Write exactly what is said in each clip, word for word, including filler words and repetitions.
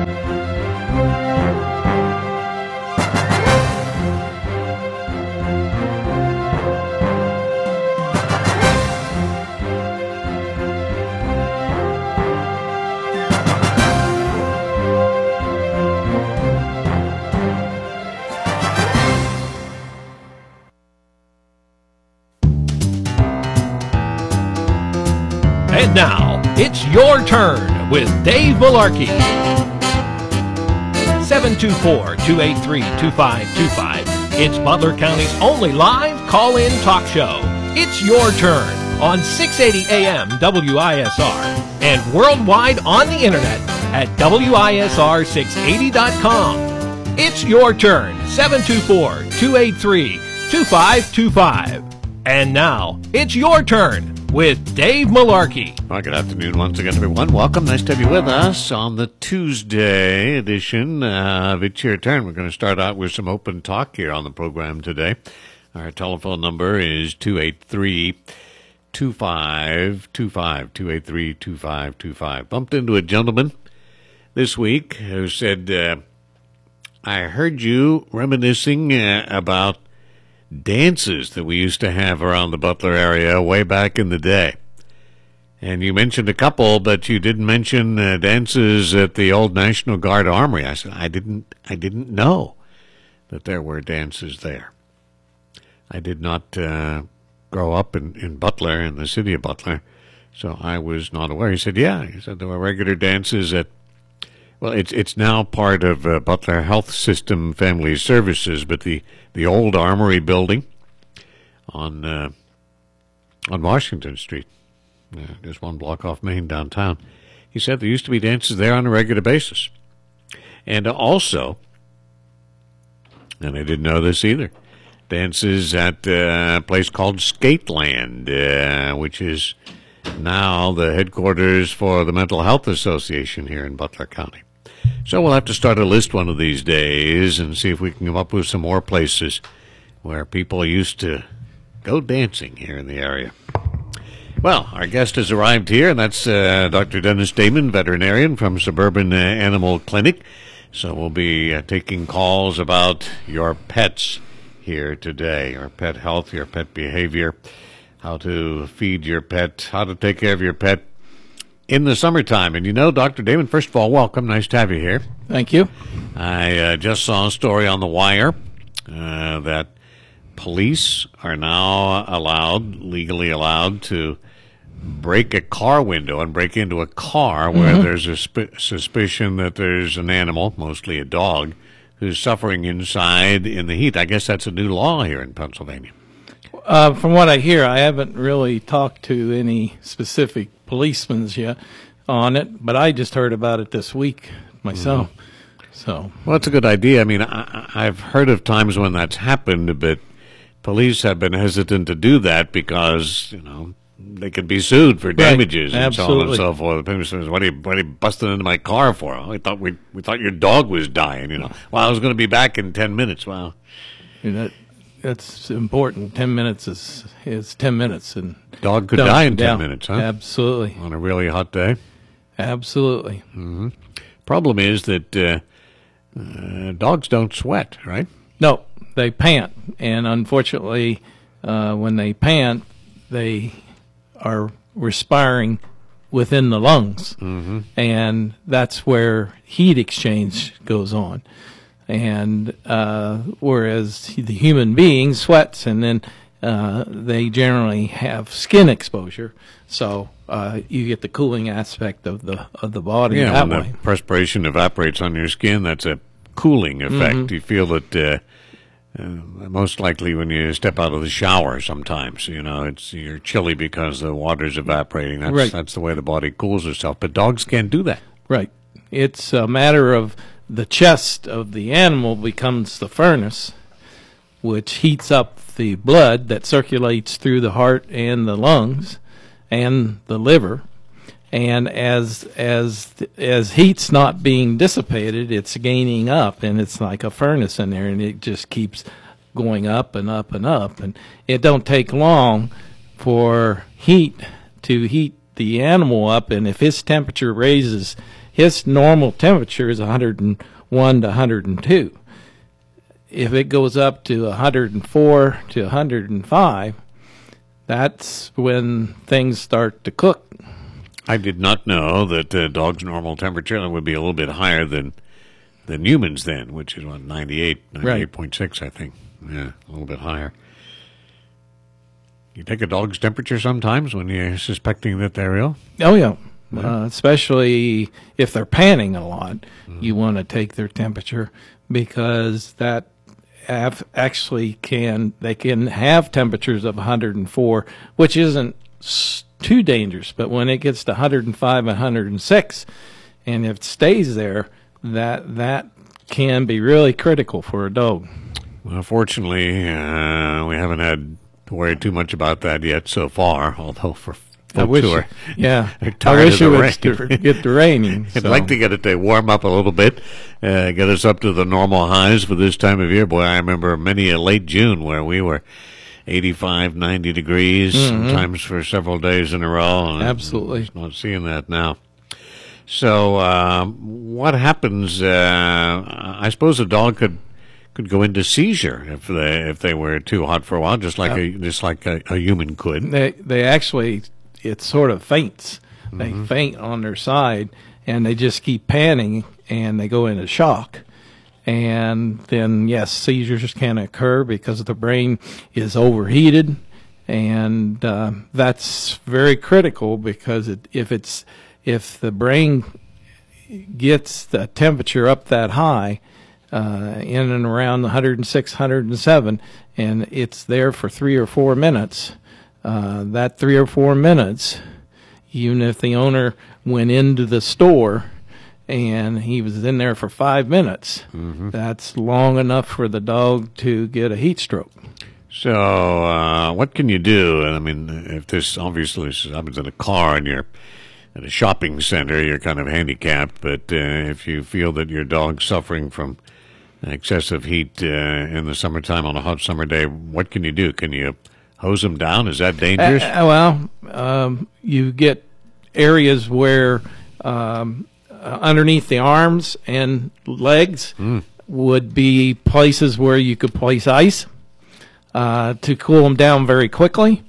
And now, it's your turn with Dave Malarkey. seven two four, two eight three, two five two five. It's Butler County's only live call-in talk show. It's your turn on six eighty A M W I S R and worldwide on the internet at W I S R six eighty dot com. It's your turn, seven two four, two eight three, two five two five. And now, it's your turn with Dave Malarkey. Well, good afternoon once again, everyone. Welcome. Nice to have you with us on the Tuesday edition of It's Your Turn. We're going to start out with some open talk here on the program today. Our telephone number is two eight three, two five two five, two eight three, two five two five. Bumped into a gentleman this week who said, uh, I heard you reminiscing uh, about dances that we used to have around the Butler area way back in the day. And you mentioned a couple, but you didn't mention uh, dances at the old National Guard Armory. I said, I didn't, I didn't know that there were dances there. I did not uh, grow up in, in Butler, in the city of Butler, so I was not aware. He said, yeah, he said there were regular dances at, well, it's it's now part of uh, Butler Health System Family Services, but the, the old Armory building on uh, on Washington Street, uh, just one block off Main downtown. He said there used to be dances there on a regular basis. And also, and I didn't know this either, dances at uh, a place called Skateland, uh, which is now the headquarters for the Mental Health Association here in Butler County. So we'll have to start a list one of these days and see if we can come up with some more places where people used to go dancing here in the area. Well, our guest has arrived here, and that's uh, Doctor Dennis Damon, veterinarian from Suburban uh, Animal Clinic. So we'll be uh, taking calls about your pets here today, your pet health, your pet behavior, how to feed your pet, how to take care of your pet in the summertime. And you know, Doctor Damon, first of all, welcome. Nice to have you here. Thank you. I uh, just saw a story on The Wire uh, that police are now allowed, legally allowed, to break a car window and break into a car where mm-hmm. there's a sp- suspicion that there's an animal, mostly a dog, who's suffering inside in the heat. I guess that's a new law here in Pennsylvania. Uh, from what I hear, I haven't really talked to any specific policemen yet on it, but I just heard about it this week myself. Mm-hmm. So, well, it's a good idea. I mean, I, I've heard of times when that's happened, but police have been hesitant to do that because, you know, they could be sued for damages right. and so on and so forth. People say, "What are you, what are you busting into my car for?" Oh, we thought we we thought your dog was dying. You know, well, I was going to be back in ten minutes. Well, you know, that that's important. Ten minutes is is ten minutes, and dog could die in ten down. minutes, huh? Absolutely, on a really hot day. Absolutely. Mm-hmm. Problem is that uh, uh, dogs don't sweat, right? No, they pant, and unfortunately, uh, when they pant, they are respiring within the lungs, mm-hmm. and that's where heat exchange goes on. And uh, whereas the human being sweats, and then uh, they generally have skin exposure, so uh, you get the cooling aspect of the of the body yeah, that when way. The perspiration evaporates on your skin, that's a cooling effect. Mm-hmm. You feel it uh, uh, most likely when you step out of the shower sometimes. You know, it's you're chilly because the water's evaporating. That's, right. that's the way the body cools itself. But dogs can't do that. Right. It's a matter of the chest of the animal becomes the furnace, which heats up the blood that circulates through the heart and the lungs and the liver. And as as as heat's not being dissipated, it's gaining up, and it's like a furnace in there, and it just keeps going up and up and up. And it don't take long for heat to heat the animal up, and if its temperature raises, his normal temperature is one hundred one to one hundred two. If it goes up to one hundred four to one hundred five, that's when things start to cook. I did not know that uh, dog's normal temperature would be a little bit higher than than humans then, which is what, ninety-eight, ninety-eight point six, I think. Yeah, a little bit higher. You take a dog's temperature sometimes when you're suspecting that they're ill? Oh, yeah. Uh, especially if they're panting a lot, mm. you want to take their temperature, because that have actually can, they can have temperatures of one hundred four, which isn't too dangerous, but when it gets to one hundred five and one hundred six, and if it stays there, that that can be really critical for a dog. Well, fortunately, uh, we haven't had to worry too much about that yet so far, although for I wish, who are, yeah, are tired I wish of it the would rain. st- get the raining. I'd so. like to get it to warm up a little bit, uh, get us up to the normal highs for this time of year. Boy, I remember many a late June where we were eighty-five, ninety degrees, mm-hmm. sometimes for several days in a row. And absolutely. I'm not seeing that now. So um, what happens, uh, I suppose a dog could could go into seizure if they if they were too hot for a while, just like uh, a just like a, a human could. They they actually, it sort of faints. Mm-hmm. They faint on their side, and they just keep panting, and they go into shock. And then, yes, seizures can occur because the brain is overheated, and uh, that's very critical, because it, if it's if the brain gets the temperature up that high, uh, in and around one hundred six, one hundred seven, and it's there for three or four minutes, uh, that three or four minutes, even if the owner went into the store and he was in there for five minutes, mm-hmm. that's long enough for the dog to get a heat stroke. So uh, what can you do? I mean, if this obviously happens in a car and you're at a shopping center, you're kind of handicapped, but uh, if you feel that your dog's suffering from excessive heat uh, in the summertime on a hot summer day, what can you do? Can you hose them down? Is that dangerous? Uh, well, um, you get areas where um, uh, underneath the arms and legs mm. would be places where you could place ice uh, to cool them down very quickly.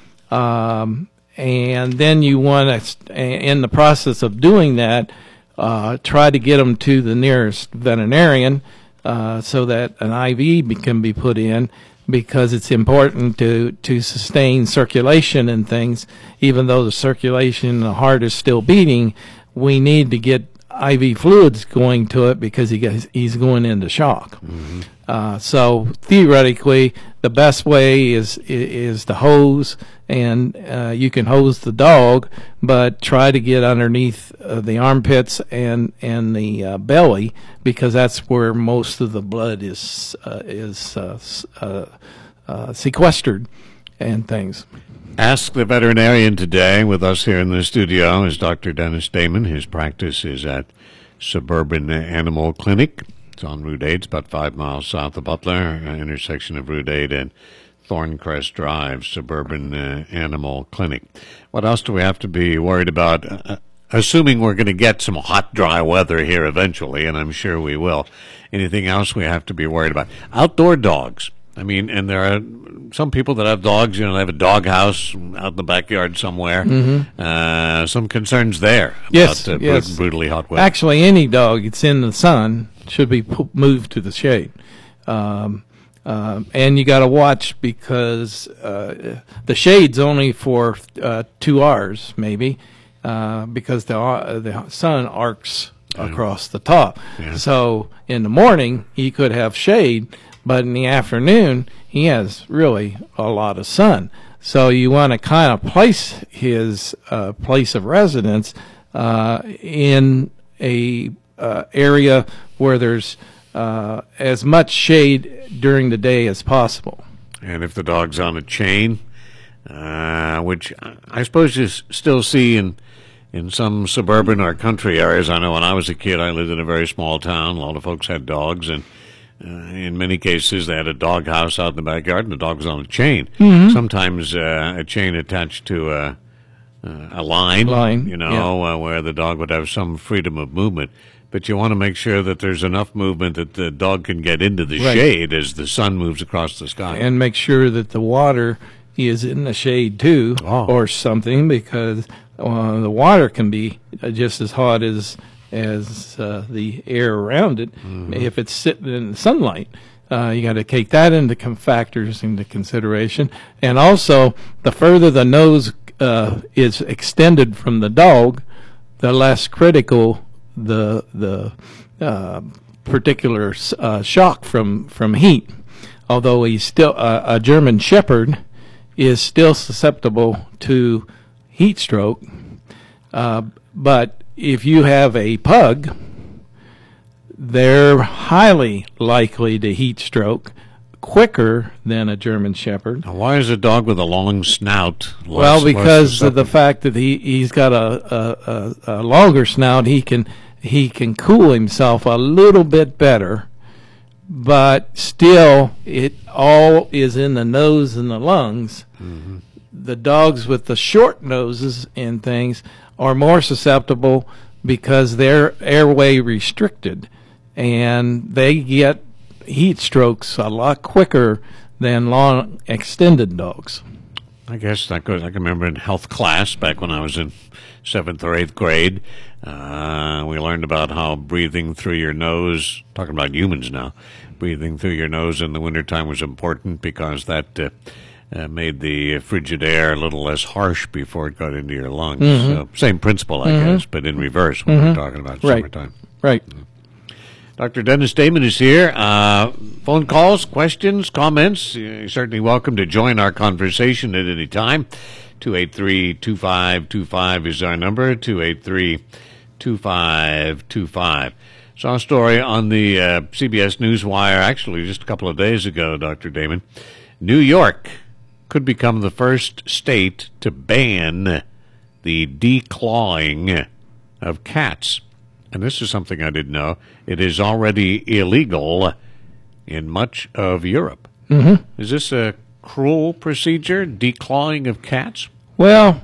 Um, and then you want to, in the process of doing that, uh, try to get them to the nearest veterinarian uh, so that an I V can be put in, because it's important to, to sustain circulation and things. Even though the circulation in the heart is still beating, we need to get I V fluids going to it, because he gets, he's going into shock. Mm-hmm. Uh, so theoretically, the best way is is to hose, and uh, you can hose the dog, but try to get underneath uh, the armpits and and the uh, belly, because that's where most of the blood is uh, is uh, uh, uh, sequestered and things. Ask the Veterinarian today. With us here in the studio is Doctor Dennis Damon. His practice is at Suburban Animal Clinic. It's on Route eight. It's about five miles south of Butler, uh, intersection of Route eight and Thorncrest Drive, Suburban uh, Animal Clinic. What else do we have to be worried about? Uh, assuming we're going to get some hot, dry weather here eventually, and I'm sure we will. Anything else we have to be worried about? Outdoor dogs. I mean, and there are some people that have dogs, you know, they have a dog house out in the backyard somewhere. Mm-hmm. Uh, some concerns there about yes, uh, yes. brutally hot weather. Actually, any dog that's in the sun should be p- moved to the shade. Um, uh, and you got to watch, because uh, the shade's only for uh, two hours, maybe, uh, because the, uh, the sun arcs yeah. across the top. Yeah. So in the morning, he could have shade, but in the afternoon, he has really a lot of sun. So you want to kind of place his uh, place of residence uh, in a uh, area where there's uh, as much shade during the day as possible. And if the dog's on a chain, uh, which I suppose you still see in in some suburban or country areas. I know when I was a kid, I lived in a very small town. A lot of folks had dogs, and Uh, in many cases, they had a dog house out in the backyard, and the dog was on a chain. Mm-hmm. Sometimes uh, a chain attached to a, uh, a line, line you know, yeah. uh, where the dog would have some freedom of movement. But you want to make sure that there's enough movement that the dog can get into the right. shade as the sun moves across the sky. And make sure that the water is in the shade, too, oh. or something, because uh, the water can be just as hot as as uh, the air around it mm-hmm. if it's sitting in the sunlight. Uh, you got to take that into com- factors into consideration. And also, the further the nose uh, is extended from the dog, the less critical the the uh, particular uh, shock from, from heat. Although he's still uh, a German Shepherd is still susceptible to heat stroke, uh, but if you have a pug, they're highly likely to heat stroke quicker than a German Shepherd. Now, why is a dog with a long snout less, well, because of the fact that he, he's got a, a, a, a longer snout, he can he can cool himself a little bit better, but still it all is in the nose and the lungs. Mm-hmm. The dogs with the short noses and things are more susceptible because they're airway restricted, and they get heat strokes a lot quicker than long extended dogs. I guess that goes. I can remember in health class back when I was in seventh or eighth grade, uh, we learned about how breathing through your nose, talking about humans now, breathing through your nose in the wintertime was important because that uh, uh, made the frigid air a little less harsh before it got into your lungs. Mm-hmm. So same principle, I mm-hmm. guess, but in reverse when mm-hmm. we're talking about right. summertime. Right. Mm-hmm. Doctor Dennis Damon is here. Uh, phone calls, questions, comments. You're certainly welcome to join our conversation at any time. two eight three, two five two five is our number, two eight three, two five two five. Saw a story on the uh, C B S Newswire, actually just a couple of days ago, Doctor Damon. New York could become the first state to ban the declawing of cats. And this is something I didn't know. It is already illegal in much of Europe. Mm-hmm. Is this a cruel procedure, declawing of cats? Well,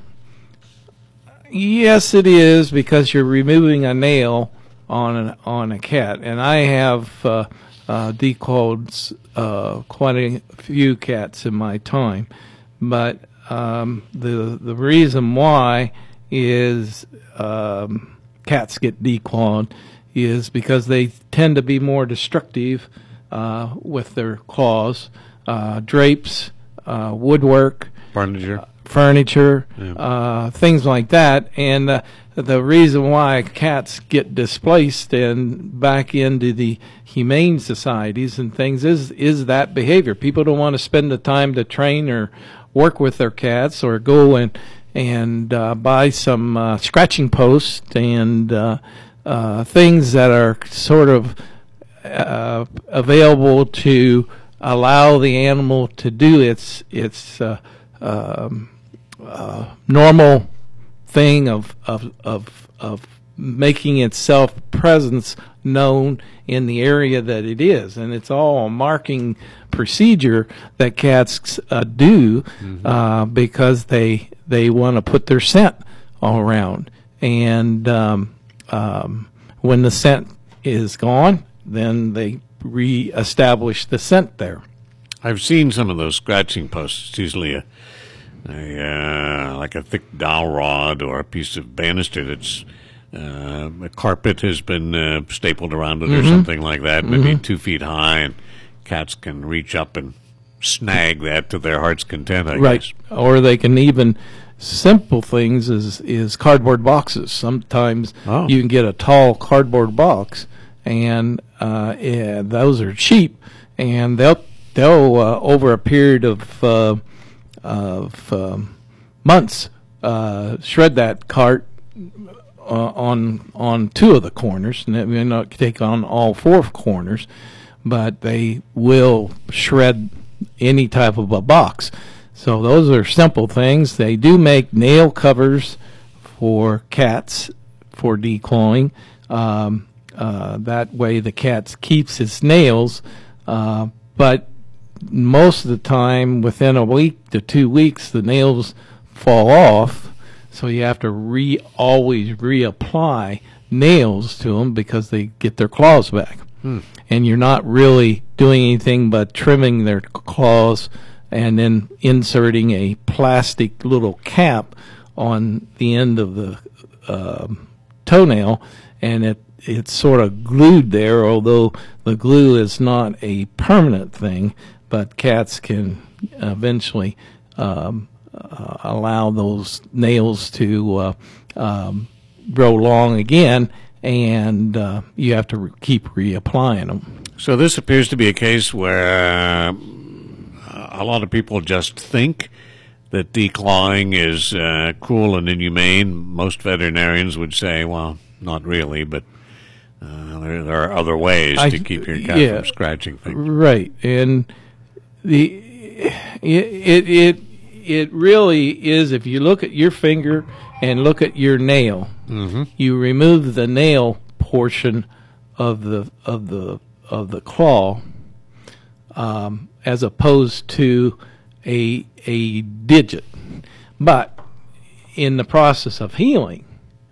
yes, it is, because you're removing a nail on an, on a cat. And I have uh, uh, declawed uh, quite a few cats in my time. But um, the the reason why is... Um, cats get declawed is because they tend to be more destructive uh, with their claws. Uh, drapes, uh, woodwork, furniture, uh, furniture, yeah. uh, things like that. And uh, the reason why cats get displaced and back into the humane societies and things is is that behavior. People don't want to spend the time to train or work with their cats, or go and and uh, buy some uh, scratching posts and uh, uh, things that are sort of uh, available to allow the animal to do its its uh, um, uh, normal thing of of of of making itself presence known in the area that it is. And it's all a marking procedure that cats uh, do mm-hmm. uh, because they they want to put their scent all around. And um, um, when the scent is gone, then they re-establish the scent there. I've seen some of those scratching posts. It's usually a, a uh, like a thick dowel rod or a piece of banister that's uh, a carpet has been uh, stapled around it mm-hmm. or something like that, maybe mm-hmm. two feet high, and cats can reach up and snag that to their heart's content, I right. guess. Or they can even, simple things is, is cardboard boxes. Sometimes oh. you can get a tall cardboard box, and uh, yeah, those are cheap, and they'll they'll uh, over a period of uh, of um, months uh, shred that cart uh, on on two of the corners, and they may not take on all four corners, but they will shred any type of a box. So those are simple things. They do make nail covers for cats for declawing. Um, uh, that way the cat keeps its nails, uh, but most of the time, within a week to two weeks, the nails fall off. so you have to re always reapply nails to them because they get their claws back. Hmm. And you're not really doing anything but trimming their claws and then inserting a plastic little cap on the end of the uh, toenail, and it it's sort of glued there, although the glue is not a permanent thing, but cats can eventually um, uh, allow those nails to uh, um, grow long again, and uh, you have to re- keep reapplying them. So this appears to be a case where uh, a lot of people just think that declawing is uh, cruel and inhumane. Most veterinarians would say, well, not really, but uh, there, there are other ways I, to keep your cat yeah, from scratching things. Right, and the it, it it it really is. If you look at your finger and look at your nail, mm-hmm. you remove the nail portion of the of the of the claw, um, as opposed to a a digit. But in the process of healing,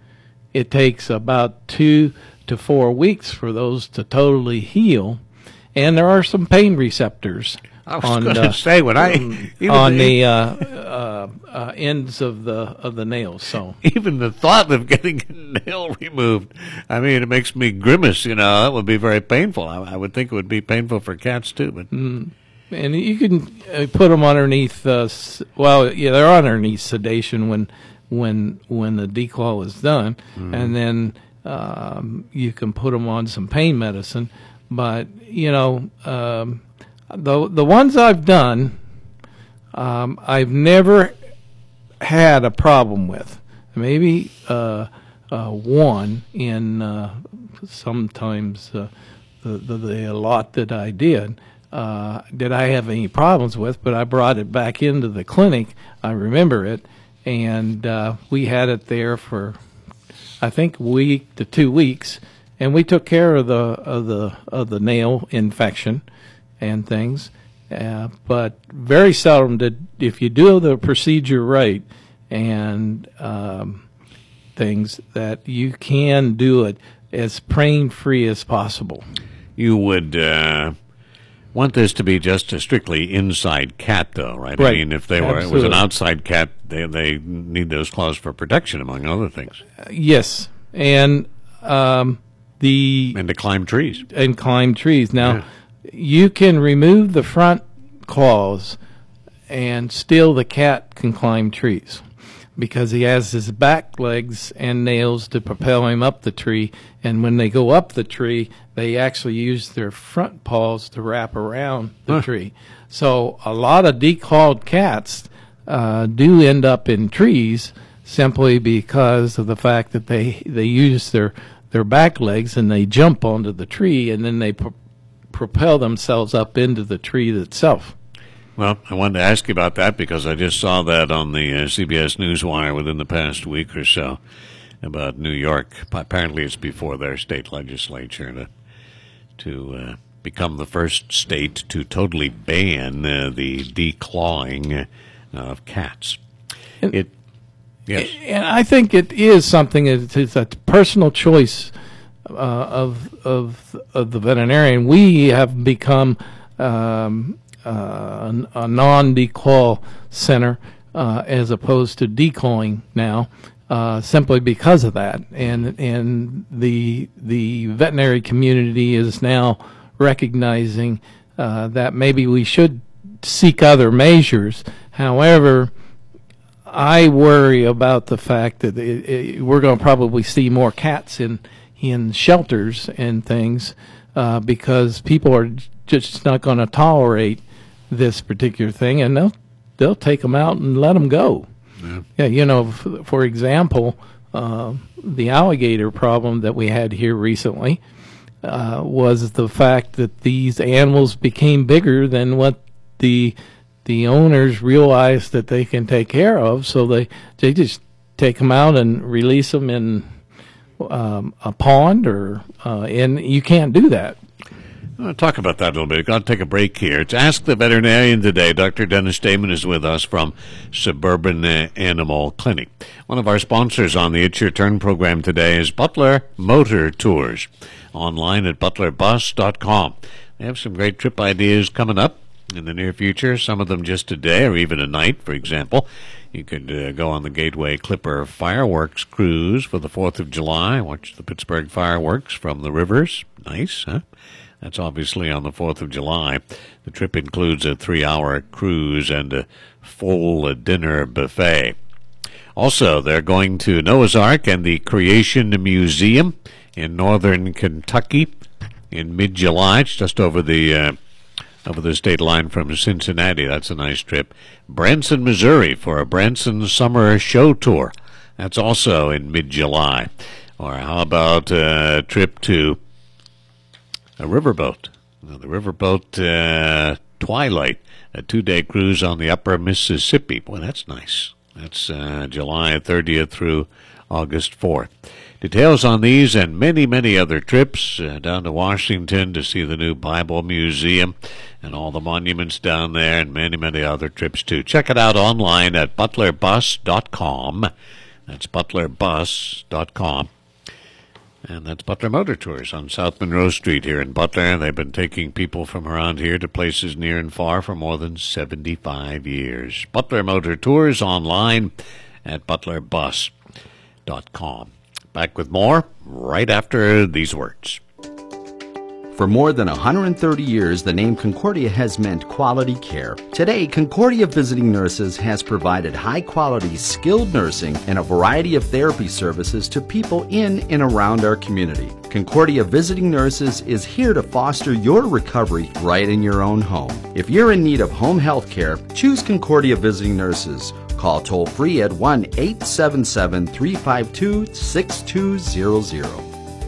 it takes about two to four weeks for those to totally heal, and there are some pain receptors. I was on going the, to say when I even on the, the uh, uh, uh, ends of the of the nails. So even the thought of getting a nail removed, I mean, it makes me grimace. You know, that would be very painful. I, I would think it would be painful for cats too. But mm, and you can uh, put them underneath. Uh, well, yeah, they're underneath sedation when when when the declaw is done, mm-hmm. and then um, you can put them on some pain medicine. But you know. Um, The the ones I've done, um, I've never had a problem with. Maybe uh, uh, one in uh, sometimes uh, the, the the lot that I did. Uh, did I have any problems with? But I brought it back into the clinic. I remember it, and uh, we had it there for I think a week to two weeks, and we took care of the of the of the nail infection and things, uh, but very seldom did, if you do the procedure right and um, things, that you can do it as pain-free as possible. You would uh, want this to be just a strictly inside cat, though, right? Right. I mean, if they were Absolutely. it was an outside cat, they they need those claws for protection, among other things. Uh, yes, and um, the and to climb trees and climb trees. Now. Yeah. You can remove the front claws, and still the cat can climb trees because he has his back legs and nails to propel him up the tree. And when they go up the tree, they actually use their front paws to wrap around the huh. tree. So a lot of declawed cats uh, do end up in trees simply because of the fact that they, they use their, their back legs and they jump onto the tree, and then they pro- propel themselves up into the tree itself. Well, I wanted to ask you about that because I just saw that on the uh, C B S Newswire within the past week or so about New York. Apparently it's before their state legislature to, to uh, become the first state to totally ban uh, the declawing uh, of cats. And, it, yes. And I think it is something, it's, it's a personal choice Uh, of of of the veterinarian. We have become um, uh, a non-declaw center uh, as opposed to declawing now, uh, simply because of that. And and the the veterinary community is now recognizing uh, that maybe we should seek other measures. However, I worry about the fact that it, it, we're going to probably see more cats in in shelters and things uh, because people are just not going to tolerate this particular thing, and they'll they'll take them out and let them go. Yeah, yeah you know, f- for example, uh, the alligator problem that we had here recently uh, was the fact that these animals became bigger than what the the owners realized that they can take care of, so they they just take them out and release them in Um, a pond, or uh, and you can't do that. I'll talk about that a little bit. Got to take a break here. It's Ask the Veterinarian today. Doctor Dennis Damon is with us from Suburban Animal Clinic. One of our sponsors on the It's Your Turn program today is Butler Motor Tours, online at butler bus dot com. They have some great trip ideas coming up in the near future, some of them just a day or even a night, for example. You could uh, go on the Gateway Clipper Fireworks Cruise for the fourth of July, watch the Pittsburgh fireworks from the rivers. Nice, huh? That's obviously on the fourth of July. The trip includes a three-hour cruise and a full uh, dinner buffet. Also, they're going to Noah's Ark and the Creation Museum in northern Kentucky in mid-July. It's just over the uh, over the state line from Cincinnati. That's a nice trip. Branson, Missouri for a Branson Summer Show Tour. That's also in mid-July. Or how about a trip to a riverboat? Now, the riverboat uh, Twilight, a two-day cruise on the upper Mississippi. Boy, that's nice. That's uh, July thirtieth through August fourth. Details on these and many, many other trips uh, down to Washington to see the new Bible Museum and all the monuments down there, and many, many other trips too. Check it out online at butler bus dot com. That's butler bus dot com. And that's Butler Motor Tours on South Monroe Street here in Butler. They've been taking people from around here to places near and far for more than seventy-five years. Butler Motor Tours online at butler bus dot com. Back with more right after these words. For more than one hundred thirty years, the name Concordia has meant quality care. Today, Concordia Visiting Nurses has provided high-quality, skilled nursing and a variety of therapy services to people in and around our community. Concordia Visiting Nurses is here to foster your recovery right in your own home. If you're in need of home health care, choose Concordia Visiting Nurses. Call toll-free at one eight seven seven, three five two, six two zero zero.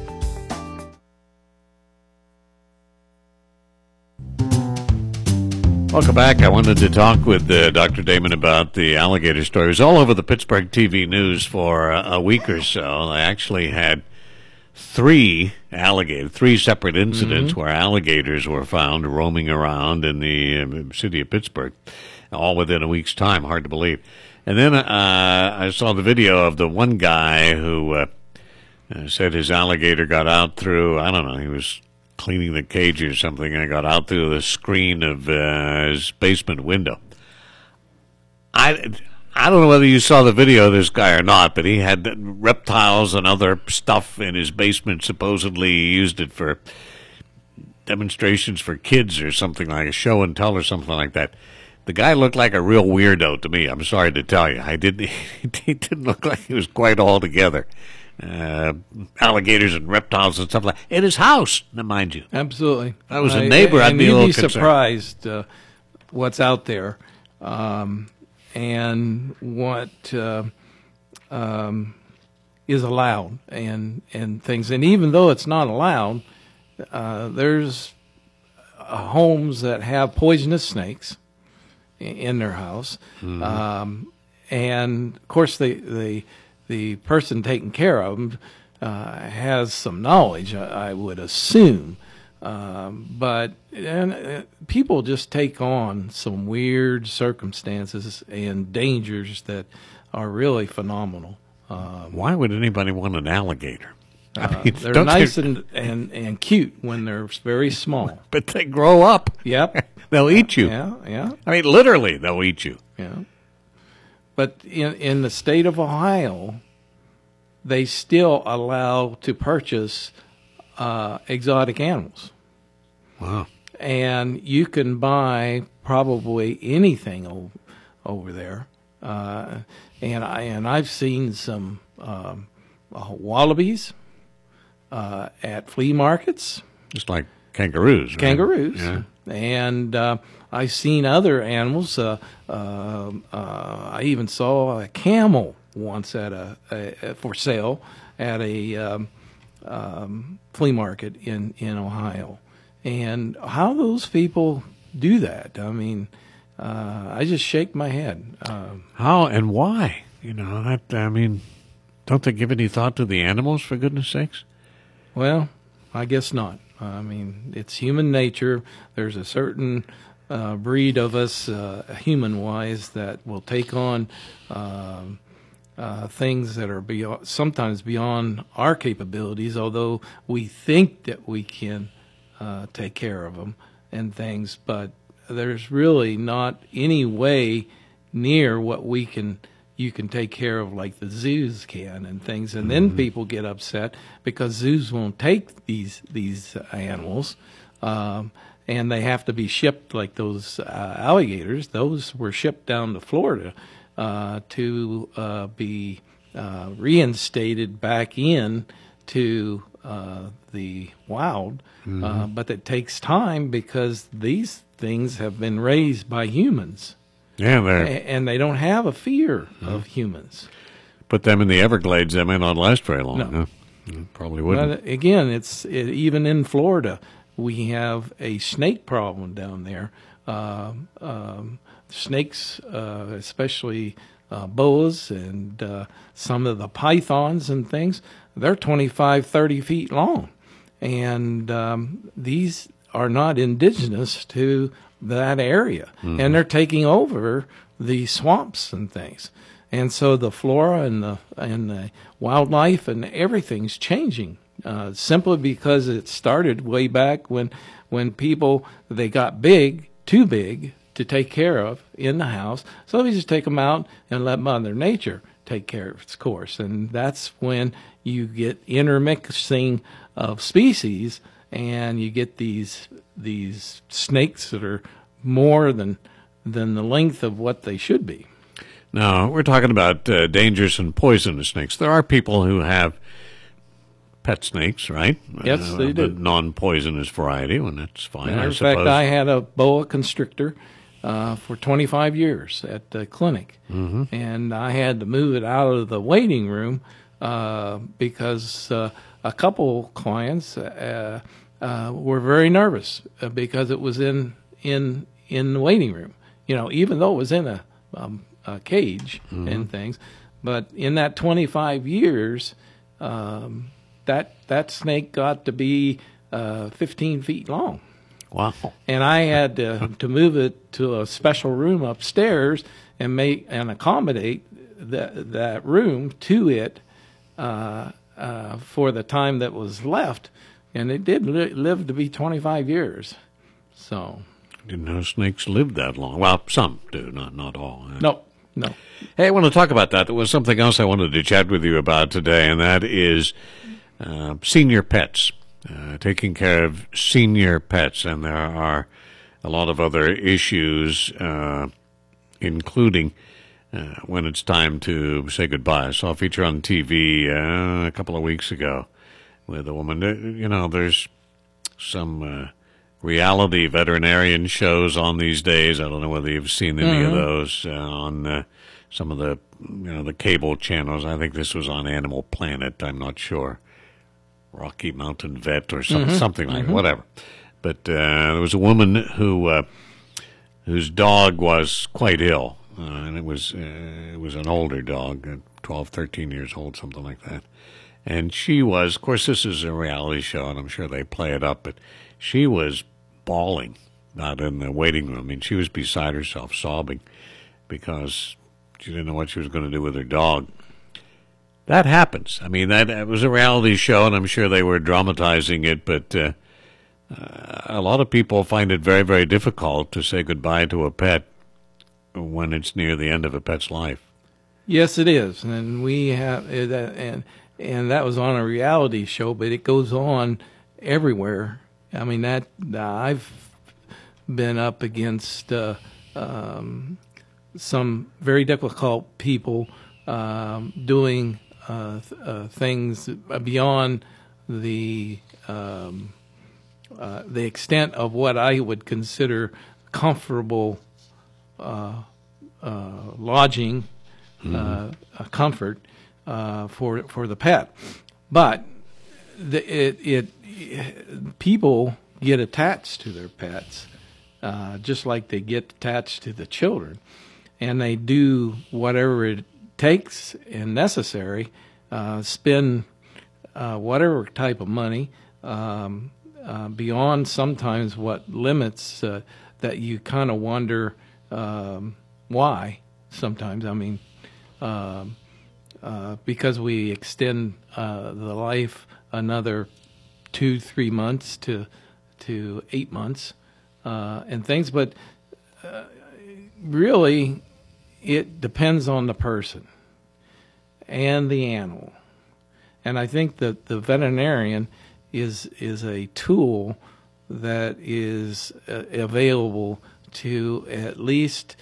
Welcome back. I wanted to talk with uh, Doctor Damon about the alligator story. It was all over the Pittsburgh T V news for uh, a week or so. I actually had three alligator, three separate incidents mm-hmm. where alligators were found roaming around in the uh, city of Pittsburgh, all within a week's time. Hard to believe. And then uh, I saw the video of the one guy who uh, uh, said his alligator got out through, I don't know, he was cleaning the cage or something, and I got out through the screen of uh, his basement window. I, I don't know whether you saw the video of this guy or not, but he had reptiles and other stuff in his basement. Supposedly he used it for demonstrations for kids or something, like a show and tell or something like that. The guy looked like a real weirdo to me. I'm sorry to tell you. I didn't. He didn't look like he was quite all together. Uh, alligators and reptiles and stuff like that in his house, mind you. Absolutely. If I was a neighbor, I, I'd be a little be concerned. surprised uh, what's out there um, and what uh, um, is allowed and and things. And even though it's not allowed, uh, there's uh, homes that have poisonous snakes in their house, mm-hmm. um, and of course the the the person taking care of them uh, has some knowledge, I, I would assume, um, but and uh, people just take on some weird circumstances and dangers that are really phenomenal. Um, Why would anybody want an alligator? I uh, mean, they're nice and, and, and cute when they're very small. But they grow up. Yep. They'll eat you. Yeah, yeah. I mean, literally, they'll eat you. Yeah. But in, in the state of Ohio, they still allow to purchase uh, exotic animals. Wow. And you can buy probably anything o- over there. Uh, and, I, and I've seen some um, uh, wallabies uh, at flea markets. Just like kangaroos. Right? Kangaroos. Yeah. And uh, I've seen other animals. Uh, uh, uh, I even saw a camel once at a, a for sale at a um, um, flea market in, in Ohio. And how those people do that, I mean, uh, I just shake my head. Um, how and why? You know, that, I mean, don't they give any thought to the animals, for goodness sakes? Well, I guess not. I mean, it's human nature. There's a certain uh, breed of us, uh, human-wise, that will take on um, uh, things that are beyond, sometimes beyond our capabilities, although we think that we can uh, take care of them and things. But there's really not any way near what we can you can take care of like the zoos can and things. And then mm-hmm. people get upset because zoos won't take these these animals, um, and they have to be shipped like those uh, alligators. Those were shipped down to Florida uh, to uh, be uh, reinstated back in to uh, the wild. Mm-hmm. Uh, but it takes time because these things have been raised by humans. Yeah, they're... and they don't have a fear mm-hmm. of humans. Put them in the Everglades, they may not last very long. No. No. Probably wouldn't. But again, it's it, even in Florida, we have a snake problem down there. Uh, um, snakes, uh, especially uh, boas and uh, some of the pythons and things, they're twenty-five, thirty feet long. And um, these are not indigenous to that area. Mm-hmm. And they're taking over the swamps and things. And so the flora and the and the wildlife and everything's changing uh, simply because it started way back when when people, they got big, too big to take care of in the house. So we just take them out and let Mother Nature take care of its course. And that's when you get intermixing of species, and you get these these snakes that are more than than the length of what they should be. Now, we're talking about uh, dangerous and poisonous snakes. There are people who have pet snakes, right? Yes, uh, they do. The non-poisonous variety, when that's fine, Matter I of suppose. fact, I had a boa constrictor uh, for twenty-five years at the clinic, mm-hmm. and I had to move it out of the waiting room uh, because uh, a couple clients uh, uh, were very nervous uh, because it was in in in the waiting room. You know, even though it was in a um, a cage mm-hmm. and things, but in that twenty-five years, um, that that snake got to be uh, fifteen feet long. Wow! And I had to, to move it to a special room upstairs and make and accommodate that that room to it uh, uh, for the time that was left, and it did li- live to be twenty-five years. So. Didn't know snakes lived that long. Well, some do, not not all. No, no. Hey, I want to talk about that. There was something else I wanted to chat with you about today, and that is uh, senior pets, uh, taking care of senior pets. And there are a lot of other issues, uh, including uh, when it's time to say goodbye. I saw a feature on T V uh, a couple of weeks ago with a woman. You know, there's some... Uh, reality veterinarian shows on these days. I don't know whether you've seen any mm-hmm. of those uh, on uh, some of the you know the cable channels. I think this was on Animal Planet. I'm not sure. Rocky Mountain Vet or some, mm-hmm. something like mm-hmm. whatever. But uh, there was a woman who uh, whose dog was quite ill, uh, and it was uh, it was an older dog, uh, twelve, thirteen years old, something like that. And she was, of course, this is a reality show, and I'm sure they play it up, but she was bawling out in the waiting room. I mean, she was beside herself, sobbing, because she didn't know what she was going to do with her dog. That happens. I mean, that it was a reality show, and I'm sure they were dramatizing it, but uh, uh, a lot of people find it very, very difficult to say goodbye to a pet when it's near the end of a pet's life. Yes, it is, and we have, and and that was on a reality show, but it goes on everywhere. I mean, that I've been up against uh, um, some very difficult people um, doing uh, th- uh, things beyond the um, uh, the extent of what I would consider comfortable uh, uh, lodging, mm-hmm. uh, comfort uh, for for the pet, but the, it it. People get attached to their pets, uh, just like they get attached to the children, and they do whatever it takes and necessary, uh, spend uh, whatever type of money, um, uh, beyond sometimes what limits uh, that you kind of wonder um, why sometimes. I mean, um, uh, because we extend uh, the life another two, three months to to eight months uh, and things, but uh, really it depends on the person and the animal. And I think that the veterinarian is is a tool that is uh, available to at least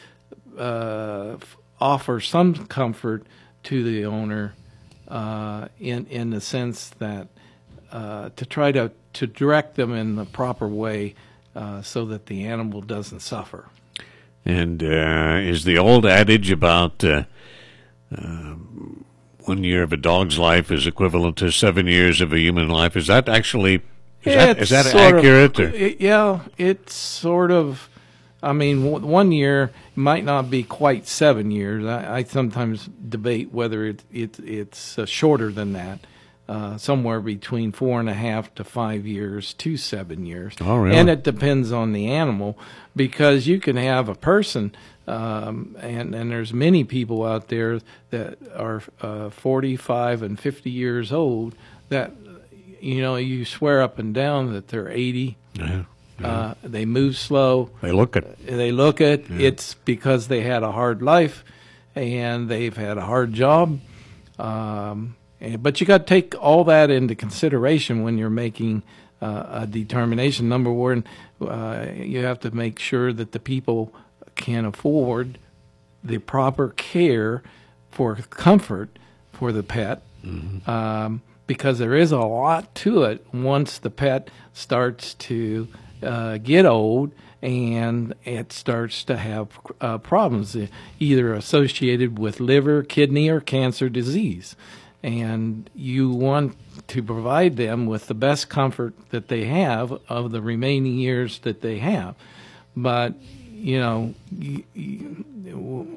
uh, f- offer some comfort to the owner uh, in in the sense that uh, to try to, to direct them in the proper way uh, so that the animal doesn't suffer. And uh, is the old adage about uh, uh, one year of a dog's life is equivalent to seven years of a human life, is that actually is that, is that accurate? Of, it, yeah, it's sort of. I mean, w- one year might not be quite seven years. I, I sometimes debate whether it, it it's uh, shorter than that, uh, somewhere between four and a half to five years to seven years. Oh, really? And it depends on the animal, because you can have a person, um, and and there's many people out there that are uh, forty-five and fifty years old that, you know, you swear up and down that they're eighty. Yeah. Yeah. Uh, they move slow. They look it. They look it. Yeah. It's because they had a hard life, and they've had a hard job. Um, and, but you got to take all that into consideration when you're making uh, a determination. Number one, uh, you have to make sure that the people can afford the proper care for comfort for the pet. Mm-hmm. Um, because there is a lot to it once the pet starts to Uh, get old, and it starts to have uh, problems, either associated with liver, kidney, or cancer disease. And you want to provide them with the best comfort that they have of the remaining years that they have. But, you know, y- y-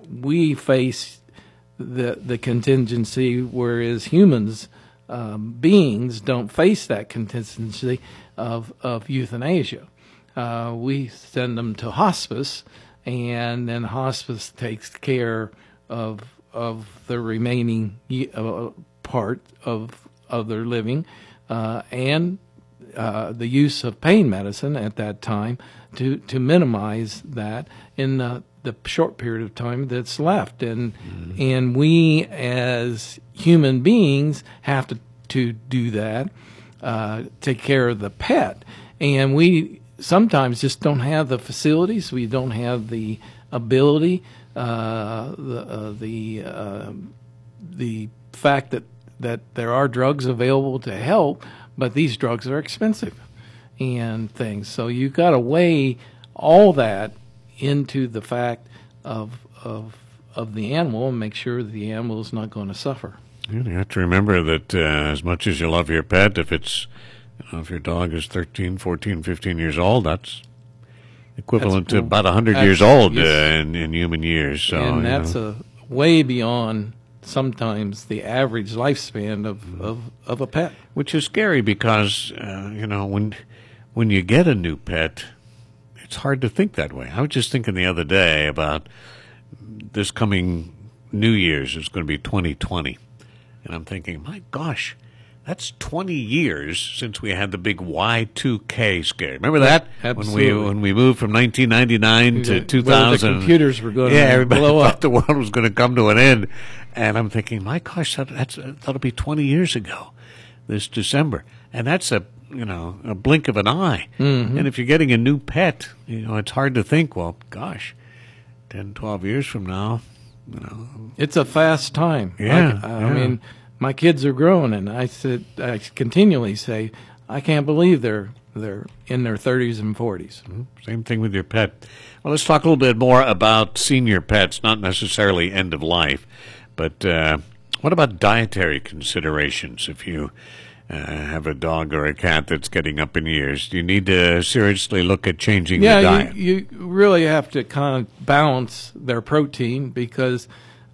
we face the the contingency, whereas humans, um, beings, don't face that contingency of, of euthanasia. Uh, we send them to hospice, and then hospice takes care of of the remaining uh, part of of their living, uh, and uh, the use of pain medicine at that time to, to minimize that in the, the short period of time that's left. And mm-hmm. and we as human beings have to to do that, uh, take care of the pet, and we sometimes just don't have the facilities. We don't have the ability, uh, the uh, the uh, the fact that, that there are drugs available to help, but these drugs are expensive and things. So you've got to weigh all that into the fact of of of the animal and make sure that the animal is not going to suffer. You have to remember that uh, as much as you love your pet, if it's You know, if your dog is thirteen, fourteen, fifteen years old, that's equivalent that's, to about one hundred years old yes. uh, in, in human years. So, and that's a way beyond sometimes the average lifespan of, mm. of, of a pet. Which is scary because, uh, you know, when when you get a new pet, it's hard to think that way. I was just thinking the other day about this coming New Year's is going to be twenty twenty. And I'm thinking, my gosh, that's twenty years since we had the big Y two K scare. Remember that? Absolutely. When we when we moved from nineteen ninety-nine to two thousand. Well, the computers were going yeah, to everybody blow thought up. the world was going to come to an end. And I'm thinking, my gosh, that, that's that'll be twenty years ago, this December. And that's a you know a blink of an eye. Mm-hmm. And if you're getting a new pet, you know it's hard to think. Well, gosh, ten, twelve years from now, you know, it's a fast time. Yeah, like, I yeah. mean. My kids are grown, and I said I continually say, I can't believe they're they're in their thirties and forties. Mm-hmm. Same thing with your pet. Well, let's talk a little bit more about senior pets, not necessarily end of life, but uh, what about dietary considerations? If you uh, have a dog or a cat that's getting up in years, do you need to seriously look at changing yeah, the diet? You, you really have to kind of balance their protein because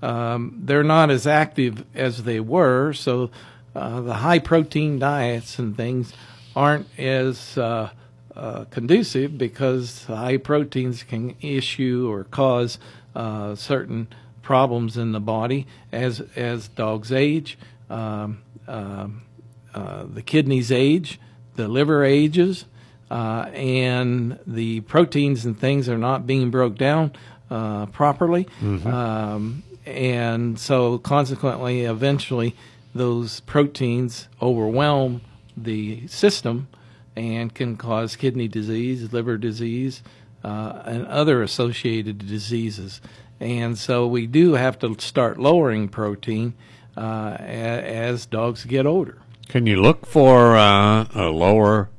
Um, they're not as active as they were, so uh, the high protein diets and things aren't as uh, uh, conducive because high proteins can issue or cause uh, certain problems in the body as as dogs age, um, um, uh, the kidneys age, the liver ages, uh, and the proteins and things are not being broke down uh, properly. Mm-hmm. Um, and so consequently, eventually, those proteins overwhelm the system and can cause kidney disease, liver disease, uh, and other associated diseases. And so we do have to start lowering protein uh, a- as dogs get older. Can you look for uh, a lower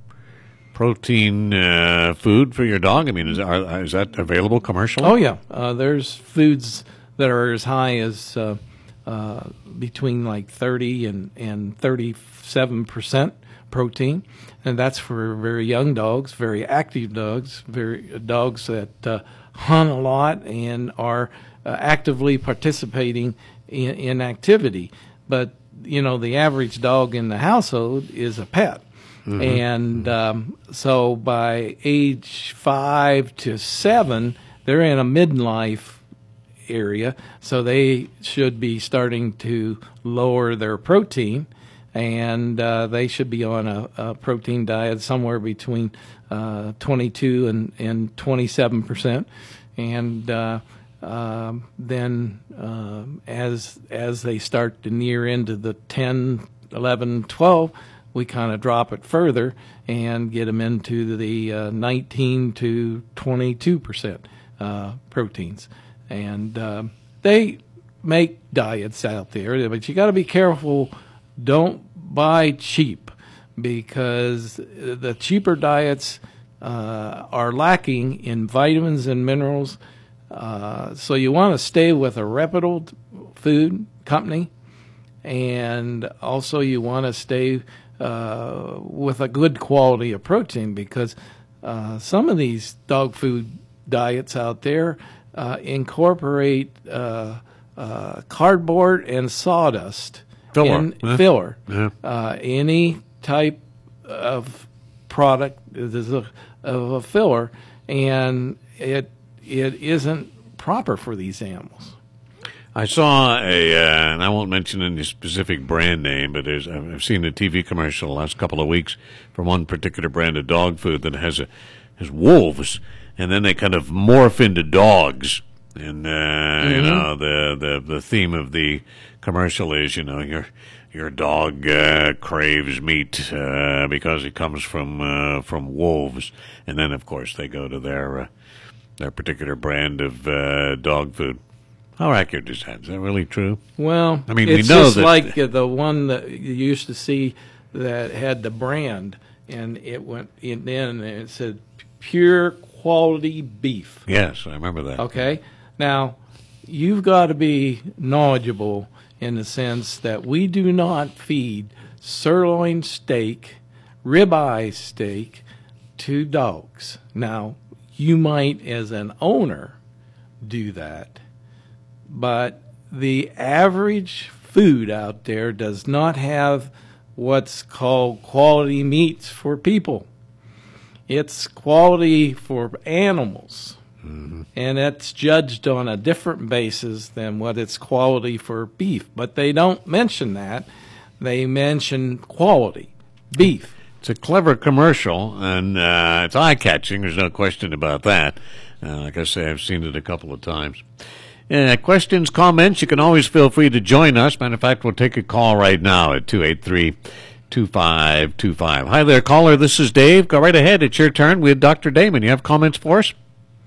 protein uh, food for your dog? I mean, is, are, is that available commercially? Oh, yeah. Uh, there's foods that are as high as uh, uh, between like thirty and, and thirty-seven percent protein. And that's for very young dogs, very active dogs, very dogs that uh, hunt a lot and are uh, actively participating in, in activity. But, you know, the average dog in the household is a pet. Mm-hmm. And um, so by age five to seven, they're in a midlife area, so they should be starting to lower their protein, and uh, they should be on a, a protein diet somewhere between uh, twenty-two and, and twenty-seven percent. And uh, um, then uh, as as they start to near into the ten, eleven, twelve, we kind of drop it further and get them into the uh, nineteen to twenty-two percent uh, proteins. And uh, they make diets out there, but you got to be careful. Don't buy cheap, because the cheaper diets uh, are lacking in vitamins and minerals. Uh, so you want to stay with a reputable food company, and also you want to stay uh, with a good quality of protein, because uh, some of these dog food diets out there uh, incorporate uh, uh, cardboard and sawdust. Filler. In Yeah. filler. Yeah. Uh, any type of product is a, of a filler, and it it isn't proper for these animals. I saw a, uh, and I won't mention any specific brand name, but there's, I've seen a T V commercial the last couple of weeks from one particular brand of dog food that has a, has wolves, and then they kind of morph into dogs. And, uh, mm-hmm. you know, the, the, the theme of the commercial is, you know, your, your dog, uh, craves meat, uh, because it comes from, uh, from wolves. And then, of course, they go to their, uh, their particular brand of, uh, dog food. How accurate is that? Is that really true? Well, I mean, it's we know just that like uh, the one that you used to see that had the brand, and it went in, and it said pure quality beef. Yes, I remember that. Okay? Now, you've got to be knowledgeable in the sense that we do not feed sirloin steak, ribeye steak to dogs. Now, you might, as an owner, do that, but the average food out there does not have what's called quality meats for people. It's quality for animals. Mm-hmm. And it's judged on a different basis than what it's quality for beef. But they don't mention that. They mention quality, beef. It's a clever commercial, and uh, it's eye-catching. There's no question about that. Uh, like I say, I've seen it a couple of times. Uh, questions, comments, you can always feel free to join us. Matter of fact, we'll take a call right now at two eight three, two five two five. Hi there, caller. This is Dave. Go right ahead. It's your turn. We have Doctor Damon. You have comments for us?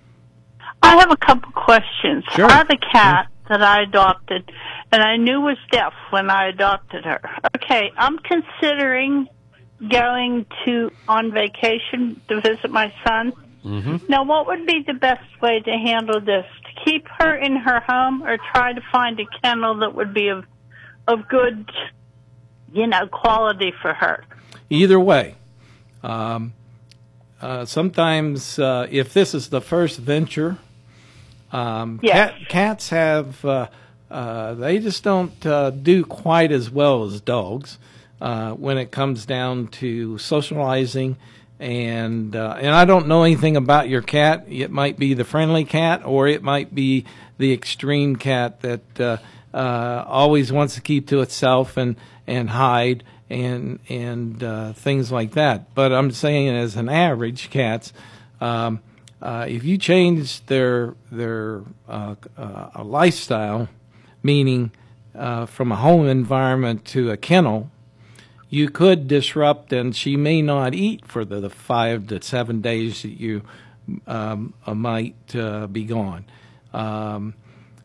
I have a couple questions. Sure. I have a cat that I adopted, and I knew was deaf when I adopted her. Okay, I'm considering going to on vacation to visit my son. Mm-hmm. Now, what would be the best way to handle this? To keep her in her home, or try to find a kennel that would be of of good, you know, quality for her? Either way. Um, uh, sometimes, uh, if this is the first venture, um, yes. cat, cats have, uh, uh, they just don't uh, do quite as well as dogs. uh, when it comes down to socializing. And uh, and I don't know anything about your cat. It might be the friendly cat, or it might be the extreme cat that uh, uh, always wants to keep to itself and, and hide and and uh, things like that. But I'm saying, as an average cats, um, uh, if you change their their uh, uh, lifestyle, meaning uh, from a home environment to a kennel, you could disrupt, and she may not eat for the, the five to seven days that you um, uh, might uh, be gone. Um,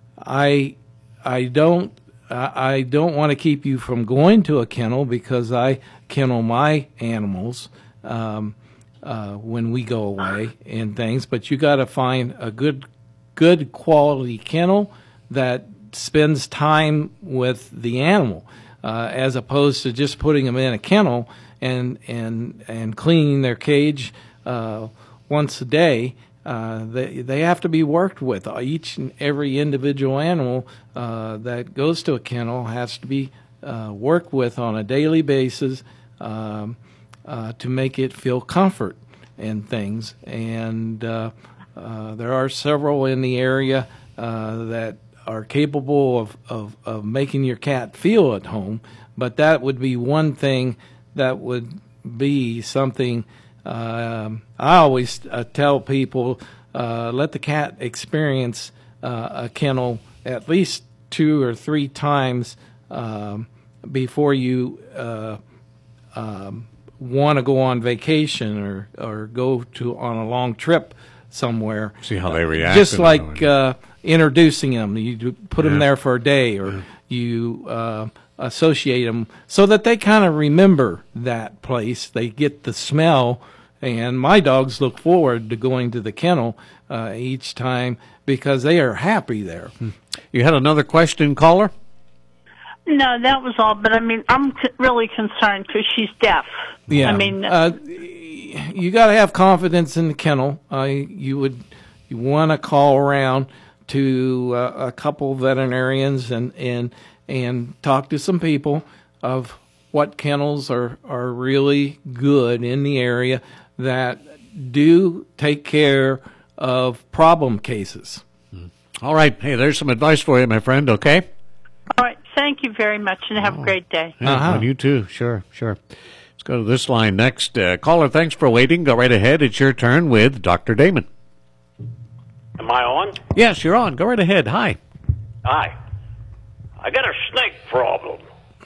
I I don't I, I don't want to keep you from going to a kennel, because I kennel my animals um, uh, when we go away and things. But you got to find a good good quality kennel that spends time with the animal. Uh, as opposed to just putting them in a kennel and and and cleaning their cage uh, once a day. Uh, they they have to be worked with. Each and every individual animal uh, that goes to a kennel has to be uh, worked with on a daily basis um, uh, to make it feel comfort and things. And uh, uh, there are several in the area uh, that are capable of, of, of making your cat feel at home, but that would be one thing that would be something um, I always uh, tell people, uh, let the cat experience uh, a kennel at least two or three times um, before you uh, um, want to go on vacation or, or go to on a long trip somewhere. See how they react. Just like uh, introducing them. You put Yeah. them there for a day, or yeah. you uh, associate them so that they kind of remember that place. They get the smell, and my dogs look forward to going to the kennel uh, each time because they are happy there. You had another question, caller? No, that was all. But I mean, I'm c- really concerned because she's deaf. Yeah. I mean, uh, you got to have confidence in the kennel. Uh, you would you want to call around to uh, a couple veterinarians and, and and talk to some people of what kennels are, are really good in the area that do take care of problem cases. All right. Hey, there's some advice for you, my friend, okay? All right. Thank you very much, and have oh. a great day. Yeah, uh-huh. And you too. Sure, sure. Let's go to this line next. Uh, caller, thanks for waiting. Go right ahead. It's your turn with Doctor Damon. Am I on? Yes, you're on. Go right ahead. Hi. Hi. I got a snake problem.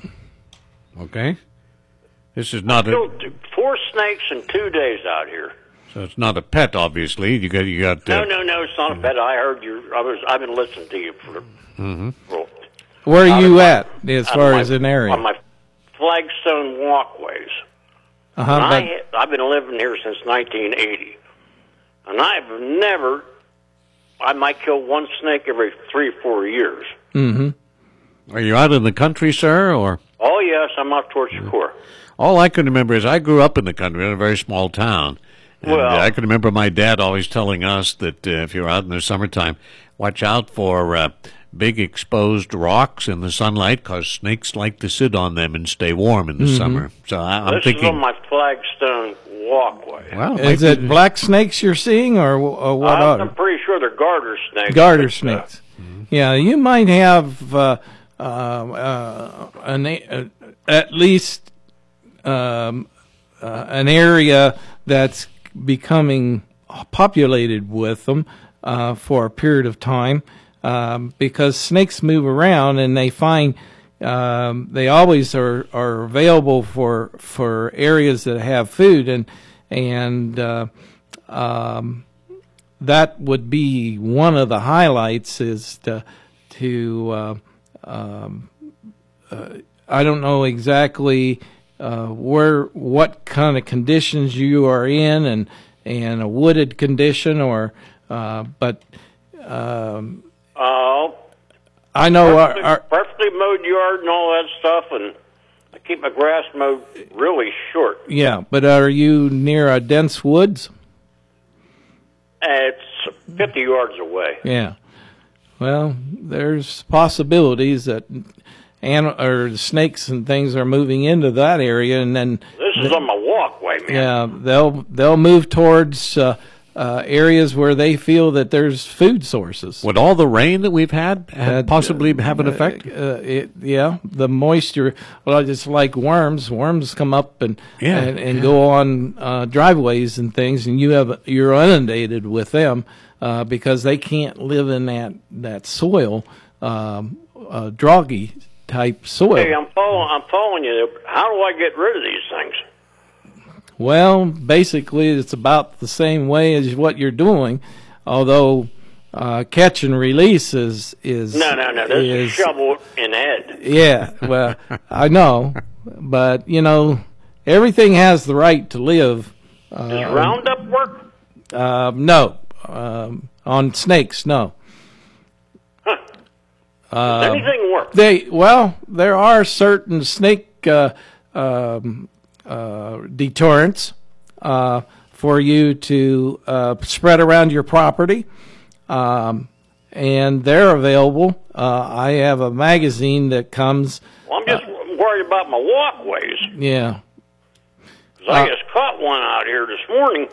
Okay. This is not a... Killed four snakes in two days out here. So it's not a pet, obviously. You got... You got uh, no, no, no, it's not a pet. I heard you... I was, I've been listening to you for... Mm-hmm. for Where are you my, at as far my, as an area? On my flagstone walkways. Uh-huh, And but, I, I've been living here since nineteen eighty. And I've never... I might kill one snake every three, four years. mm-hmm. Are you out in the country, sir, or... Oh, yes, I'm out towards Shakur. All I can remember is I grew up in the country in a very small town. And Well- uh, I can remember my dad always telling us that uh, if you're out in the summertime, watch out for uh, big exposed rocks in the sunlight because snakes like to sit on them and stay warm in the Mm-hmm. summer. So I, I'm This thinking... is on my flagstone walkway. Well, Is might be- it black snakes you're seeing, or, or what I'm, are I'm pretty sure they're garter snakes. garter but, uh, snakes? Yeah, you might have uh, uh, uh, an, uh, at least um, uh, an area that's becoming populated with them uh, for a period of time um, because snakes move around and they find um, they always are, are available for for areas that have food and and uh, um, that would be one of the highlights is to to uh, um, uh, I don't know exactly uh, where what kind of conditions you are in and and a wooded condition or uh, but um, Oh, I know our, perfectly, our perfectly mowed yard and all that stuff, and I keep my grass mowed really short. yeah, but are you near a dense woods? It's fifty yards away. Yeah. Well, there's possibilities that, and or the snakes and things are moving into that area, and then This is on my walkway, man. yeah, they'll they'll move towards uh, uh, areas where they feel that there's food sources. Would all the rain that we've had have Uh, possibly have an effect? Uh, it, yeah, the moisture. Well, it's like worms. Worms come up and Yeah, and, and yeah. go on uh, driveways and things, and you have you're inundated with them uh, because they can't live in that that soil, um, uh, droggy type soil. Hey, I'm following. I'm following you. How do I get rid of these things? Well, basically, it's about the same way as what you're doing, although uh, catch and release is is No, no, no. This is is- shovel in head. Yeah, well, I know, but you know, everything has the right to live. Does Roundup work? Um, no, um, on snakes, no. Does anything work? They well, there are certain snake uh, um, uh, deterrents uh, for you to uh, spread around your property, um, and they're available. Uh, I have a magazine that comes. Well, I'm just worried about my walkways. Yeah. 'Cause I Uh, just caught one out here this morning.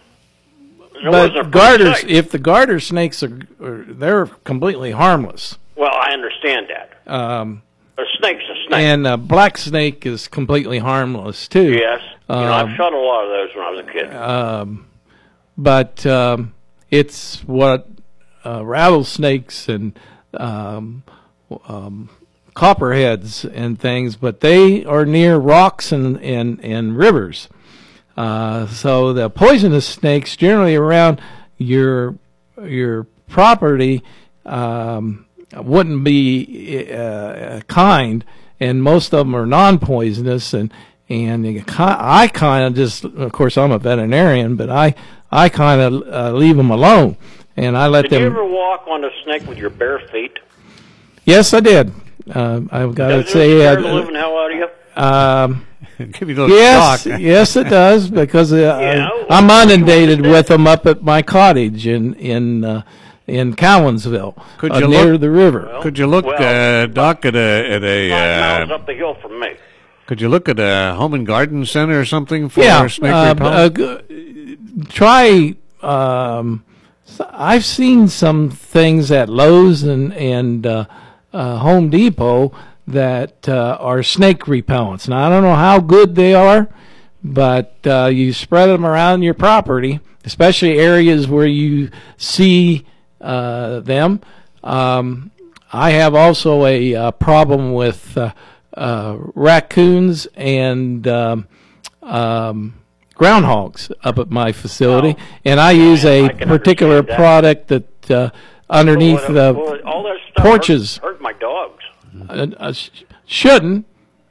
It wasn't a But garters, sight. if the garter snakes are, are, they're completely harmless. Well, I understand that. Um, A snake's a snake. and uh, black snake is completely harmless too. yes. You know, Um, I've shot a lot of those when I was a kid. Um, but um, it's what uh, rattlesnakes and um, um, copperheads and things, but they are near rocks and, and, and rivers. Uh, so the poisonous snakes generally around your your property um, wouldn't be uh, kind, and most of them are non-poisonous. And and you ki- I kind of just, of course, I'm a veterinarian, but I I kind of uh, leave them alone, and I let Did them. you ever walk on a snake with your bare feet? Yes, I did. Uh, I've got to Does it say, scare the uh, living hell out of you? um, Give you a little yes, shock. yes, it does, because uh, Yeah, I'm well, inundated well, with them up at my cottage in in uh, in Cowansville, Could uh, you near look- the river. Well, Could you look, Well, uh, Doc, at a at a Five miles uh, up the hill from me. could you look at a home and garden center or something for yeah, snake uh, repellent? uh, g- try. Um, s- I've seen some things at Lowe's and and uh, uh, Home Depot that uh, are snake repellents. Now I don't know how good they are, but uh, you spread them around your property, especially areas where you see uh, them. Um, I have also a, uh problem with uh, uh, raccoons and um, um, groundhogs up at my facility, Oh. and I use I a can particular understand that. product that uh, underneath Well, the well, all that stuff porches. hurt, hurt my dogs. uh, uh, sh- shouldn't,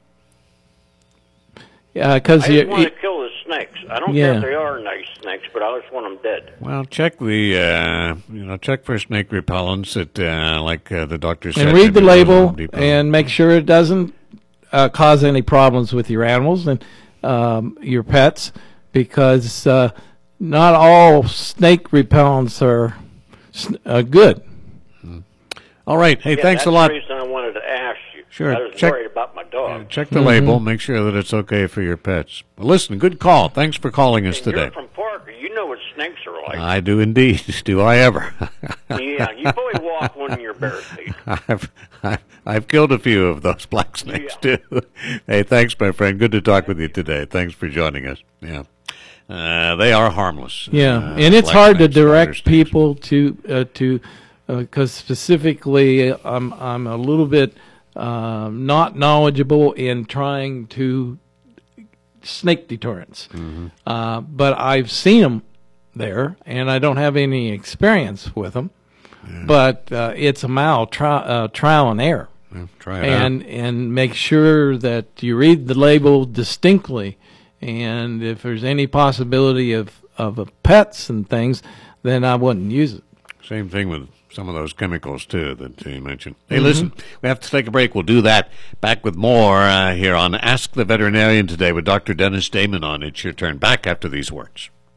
because I you. just want to kill the snakes. I don't Yeah. care if they are nice snakes, but I just want them dead. Well, check the uh, you know check for snake repellents that uh, like uh, the doctor said. and read the maybe those label Home Depot. and make sure it doesn't uh, cause any problems with your animals and um, your pets, because uh, not all snake repellents are s- uh, good. All right. Hey, Yeah, thanks that's a lot. the reason I wanted to ask you. Sure, I was check- worried about my dog. Check the Mm-hmm. label. Make sure that it's okay for your pets. Well, listen, good call. Thanks for calling us You're today. from Parker. You know what snakes are like. I do indeed. Do I ever? yeah, you probably walk one in your bare feet. I've, I've I've killed a few of those black snakes Yeah. too. Hey, thanks, my friend. Good to talk with you today. Thanks for joining us. Yeah, uh, they are harmless. Yeah, uh, and it's black hard to snakes, garter direct snakes. people to uh, to because specifically, I'm I'm a little bit um, not knowledgeable in trying to snake deterrents, Mm-hmm. uh, but I've seen them there, and I don't have any experience with them. But uh, it's a mile tri- uh, trial and error, Yeah, try it out. and and make sure that you read the label distinctly, and if there's any possibility of of uh, pets and things, then I wouldn't use it. Same thing with some of those chemicals, too, that you mentioned. Hey, Mm-hmm. listen, we have to take a break. We'll do that. Back with more uh, here on Ask the Veterinarian today with Doctor Dennis Damon on It's Your Turn. Back after these words.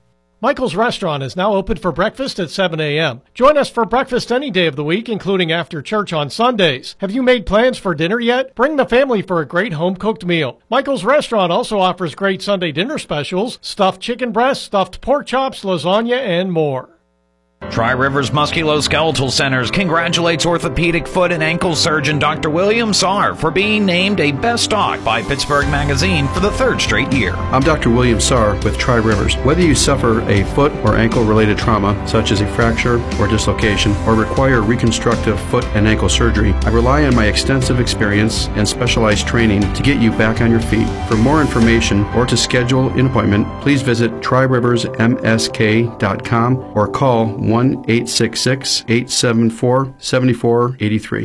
Michael's Restaurant is now open for breakfast at seven a.m. Join us for breakfast any day of the week, including after church on Sundays. Have you made plans for dinner yet? Bring the family for a great home-cooked meal. Michael's Restaurant also offers great Sunday dinner specials, stuffed chicken breasts, stuffed pork chops, lasagna, and more. Tri-Rivers Musculoskeletal Centers congratulates orthopedic foot and ankle surgeon Doctor William Saar for being named a Best Doc by Pittsburgh Magazine for the third straight year. I'm Doctor William Saar with Tri-Rivers. Whether you suffer a foot or ankle-related trauma, such as a fracture or dislocation, or require reconstructive foot and ankle surgery, I rely on my extensive experience and specialized training to get you back on your feet. For more information or to schedule an appointment, please visit tri rivers m s k dot com or call one eight six six, eight seven four, seven four eight three.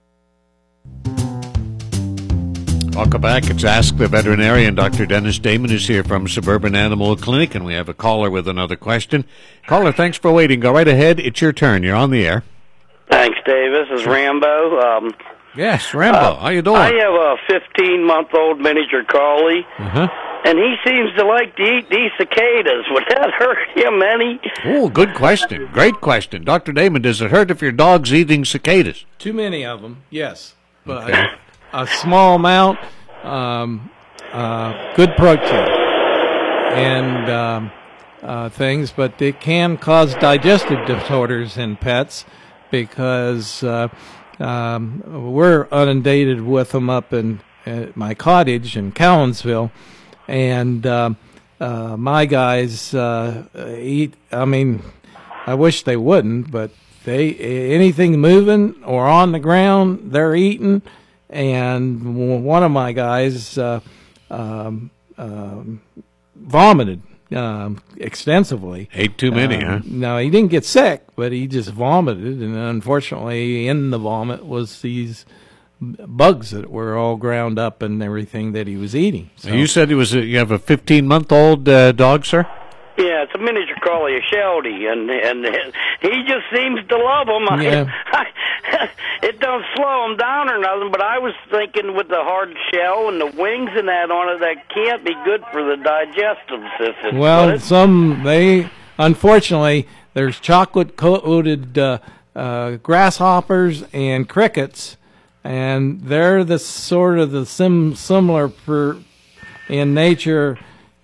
Welcome back. It's Ask the Veterinarian. Doctor Dennis Damon is here from Suburban Animal Clinic, and we have a caller with another question. Caller, thanks for waiting. Go right ahead. It's your turn. You're on the air. Thanks, Dave. This is Rambo. Um, yes, Rambo. Uh, How you doing? I have a fifteen-month-old miniature collie. Uh-huh. And he seems to like to eat these cicadas. Would that hurt him any? Oh, good question. Great question. Doctor Damon, does it hurt if your dog's eating cicadas? Too many of them, yes. But Okay. a small amount, um, uh, good protein and um, uh, things, but it can cause digestive disorders in pets because uh, um, we're inundated with them up in at my cottage in Cowansville. And uh, uh, my guys uh, eat, I mean, I wish they wouldn't, but they anything moving or on the ground, they're eating. And one of my guys uh, um, um, vomited um, extensively. Ate too many, um, huh? No, he didn't get sick, but he just vomited. And unfortunately, in the vomit was these bugs that were all ground up and everything that he was eating. So. You said he was a, you have a fifteen-month-old uh, dog, sir? Yeah, it's a miniature collie, a Sheltie, and and he just seems to love them. Yeah. I, it don't slow him down or nothing, but I was thinking with the hard shell and the wings and that on it, that can't be good for the digestive system. Well, some, they, unfortunately, there's chocolate-coated uh, uh, grasshoppers and crickets, and they're the sort of the sim, similar per, in nature.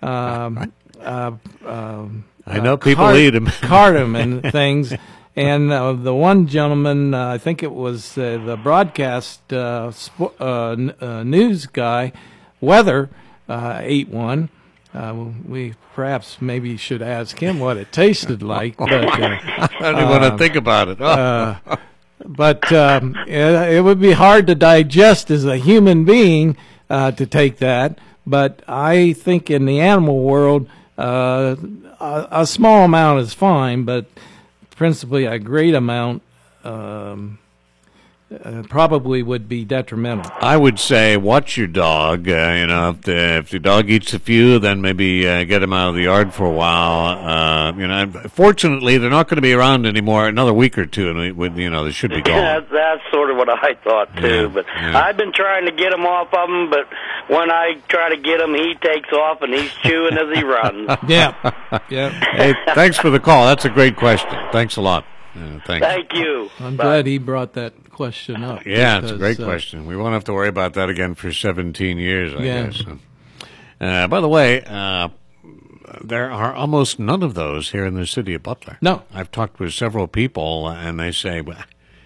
Um, uh, uh, I know uh, people card, eat them. cardamom and things. And uh, the one gentleman, uh, I think it was uh, the broadcast uh, sp- uh, n- uh, news guy, Weather, uh, ate one. Uh, we perhaps maybe should ask him what it tasted like. But, uh, I don't even want to think about it. Oh. uh, But um, it, it would be hard to digest as a human being uh, to take that. But I think in the animal world, uh, a, a small amount is fine, but principally a great amount um, uh, probably would be detrimental. I would say watch your dog. Uh, you know, if, the, if your dog eats a few, then maybe uh, get him out of the yard for a while. Uh, you know, fortunately, they're not going to be around anymore another week or two, and we, we, you know they should be gone. Yeah, that's, that's sort of what I thought too. Yeah, but yeah. I've been trying to get him off of him, but when I try to get him, he takes off and he's chewing as he runs. Yeah, yeah. Hey, thanks for the call. That's a great question. Thanks a lot. Uh, thanks. Thank you. I'm Bye. glad he brought that question up. Yeah, it's a because, great uh, question. We won't have to worry about that again for seventeen years, I Yeah. guess. Uh, by the way, uh, there are almost none of those here in the city of Butler. No. I've talked with several people, and they say, well,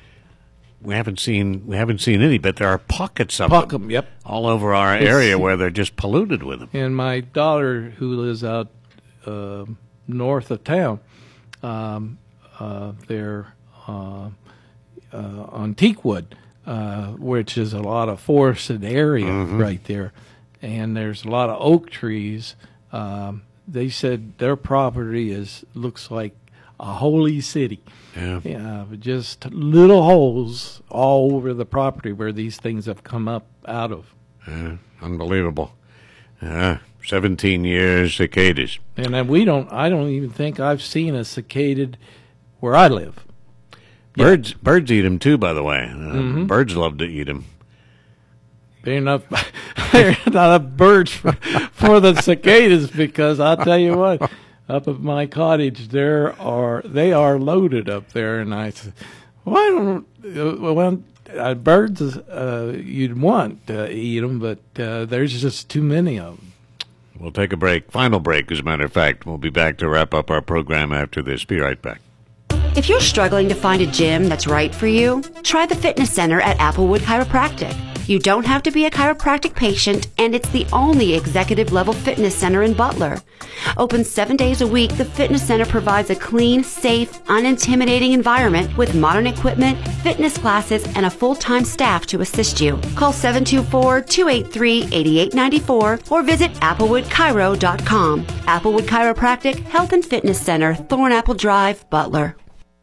we haven't seen we haven't seen any, but there are pockets of Pocket- them yep. all over our It's- area where they're just polluted with them. And my daughter, who lives out uh, north of town, um, uh, they're uh, uh, on Teakwood, uh, which is a lot of forested area right there, and there's a lot of oak trees. Um, they said their property is looks like a holy city. Yeah. Yeah, but just little holes all over the property where these things have come up out of. Yeah, unbelievable. Uh, seventeen years, cicadas. And then we don't. I don't even think I've seen a cicada where I live. Birds, birds eat them too. By the way, uh, Mm-hmm. birds love to eat them. There ain't enough, there ain't enough birds for, for the cicadas because I'll tell you what, up at my cottage, there are they are loaded up there, and I said, why don't uh, well uh, birds uh, you'd want to eat them, but uh, there's just too many of them. We'll take a break, final break, as a matter of fact. We'll be back to wrap up our program after this. Be right back. If you're struggling to find a gym that's right for you, try the fitness center at Applewood Chiropractic. You don't have to be a chiropractic patient, and it's the only executive-level fitness center in Butler. Open seven days a week, the fitness center provides a clean, safe, unintimidating environment with modern equipment, fitness classes, and a full-time staff to assist you. Call seven two four, two eight three, eight eight nine four or visit applewood chiro dot com. Applewood Chiropractic Health and Fitness Center, Thornapple Drive, Butler.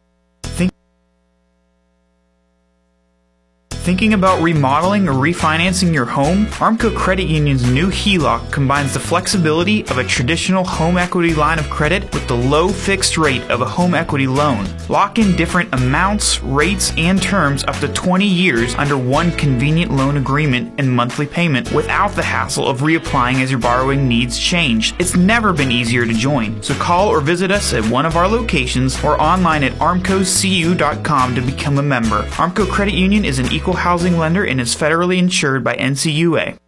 Thinking about remodeling or refinancing your home? Armco Credit Union's new H E L O C combines the flexibility of a traditional home equity line of credit with the low fixed rate of a home equity loan. Lock in different amounts, rates, and terms up to twenty years under one convenient loan agreement and monthly payment without the hassle of reapplying as your borrowing needs change. It's never been easier to join, so call or visit us at one of our locations or online at armco c u dot com to become a member. Armco Credit Union is an equal housing lender and is federally insured by N C U A.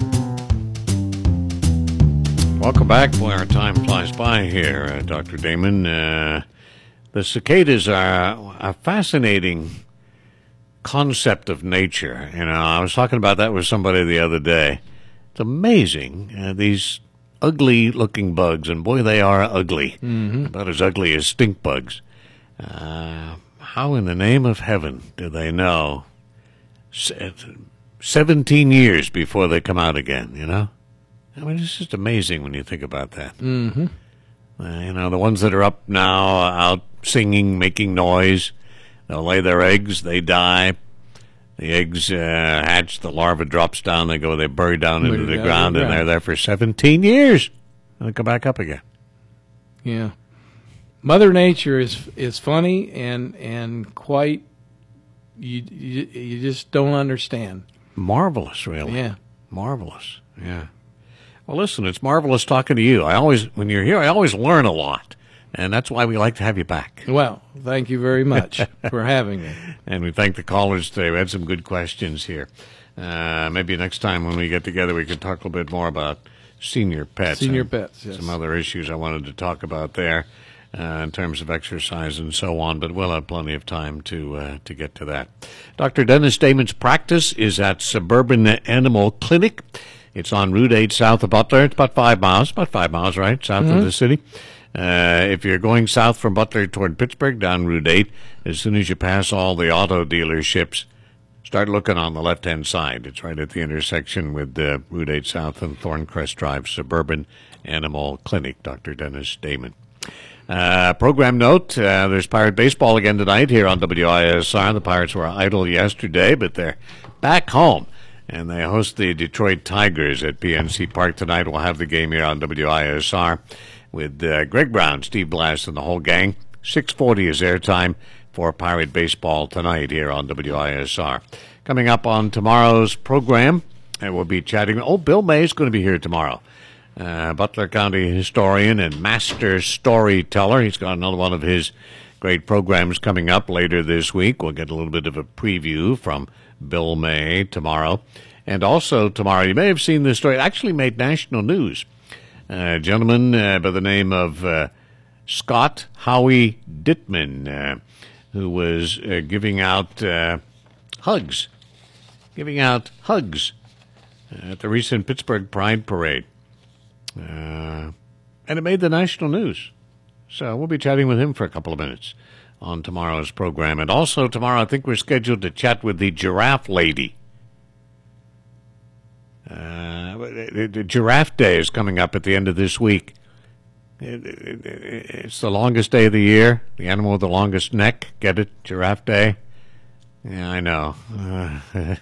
Welcome back. Boy, our time flies by here, uh, Doctor Damon. Uh, the cicadas are a fascinating concept of nature. You know, I was talking about that with somebody the other day. It's amazing, uh, these ugly-looking bugs, and boy, they are ugly. Mm-hmm. About as ugly as stink bugs. Uh, how in the name of heaven do they know seventeen years before they come out again, you know? I mean, it's just amazing when you think about that. Mm-hmm. Uh, you know, the ones that are up now, out singing, making noise, they'll lay their eggs, they die. The eggs uh, hatch, the larva drops down, they go, they bury down into the ground, and they're there for seventeen years. And they come back up again. Yeah. Mother Nature is is funny and and quite, you, you, you just don't understand. Marvelous, really. Yeah. Marvelous, yeah. Well, listen, it's marvelous talking to you. I always, when you're here, I always learn a lot. And that's why we like to have you back. Well, thank you very much for having me. And we thank the callers today. We had some good questions here. Uh, maybe next time when we get together, we can talk a little bit more about senior pets. Senior pets, yes. Some other issues I wanted to talk about there uh, in terms of exercise and so on, but we'll have plenty of time to uh, to get to that. Doctor Dennis Damon's practice is at Suburban Animal Clinic. It's on Route eight south of Butler. It's about five miles, about five miles, right, south mm-hmm. of the city. Uh, if you're going south from Butler toward Pittsburgh down Route eight, as soon as you pass all the auto dealerships, start looking on the left-hand side. It's right at the intersection with uh, Route eight South and Thorncrest Drive, Suburban Animal Clinic, Doctor Dennis Damon. Uh, program note, uh, there's Pirate Baseball again tonight here on W I S R. The Pirates were idle yesterday, but they're back home. And they host the Detroit Tigers at P N C Park tonight. We'll have the game here on W I S R with uh, Greg Brown, Steve Blass, and the whole gang. six forty is airtime for Pirate Baseball tonight here on W I S R. Coming up on tomorrow's program, and we'll be chatting. Oh, Bill May is going to be here tomorrow. Uh, Butler County historian and master storyteller. He's got another one of his great programs coming up later this week. We'll get a little bit of a preview from Bill May tomorrow. And also tomorrow, you may have seen this story. It actually made national news. Uh, a gentleman uh, by the name of uh, Scott Howie Dittman, uh, who was uh, giving out uh, hugs, giving out hugs at the recent Pittsburgh Pride Parade. Uh, and it made the national news. So we'll be chatting with him for a couple of minutes on tomorrow's program. And also tomorrow, I think we're scheduled to chat with the Giraffe Lady. Uh, the Giraffe Day is coming up at the end of this week. It, it, it, it's the longest day of the year. The animal with the longest neck. Get it? Giraffe Day. Yeah, I know. Uh,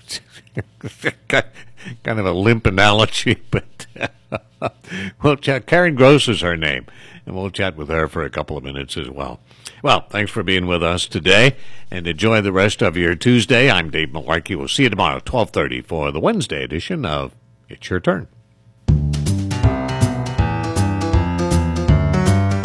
kind of a limp analogy, but we'll chat. Karen Gross is her name, and we'll chat with her for a couple of minutes as well. Well, thanks for being with us today, and enjoy the rest of your Tuesday. I'm Dave Malarkey. We'll see you tomorrow at twelve thirty for the Wednesday edition of It's Your Turn.